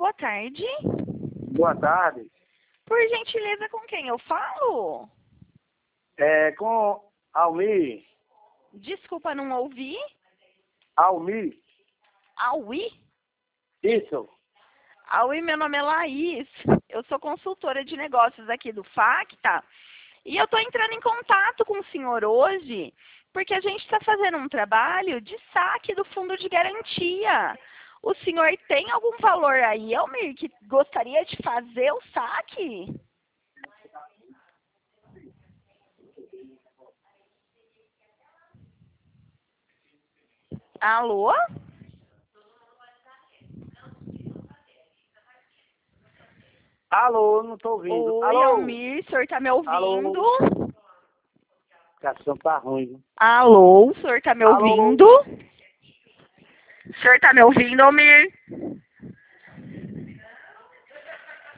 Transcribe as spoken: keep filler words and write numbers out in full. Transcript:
boa tarde. Boa tarde. Por gentileza, com quem eu falo? É com Almir. Desculpa, não ouvi. Almir. Aui? Isso. Aui, meu nome é Laís. Eu sou consultora de negócios aqui do Facta. E eu estou entrando em contato com o senhor hoje, porque a gente está fazendo um trabalho de saque do fundo de garantia. O senhor tem algum valor aí, Almir, que gostaria de fazer o saque? Alô? Alô, não tô ouvindo. Oi, Alô? Almir, o senhor está me ouvindo? Alô? A ligação tá ruim. Viu? Alô, o senhor está me Alô? ouvindo? O senhor está me ouvindo, Almir?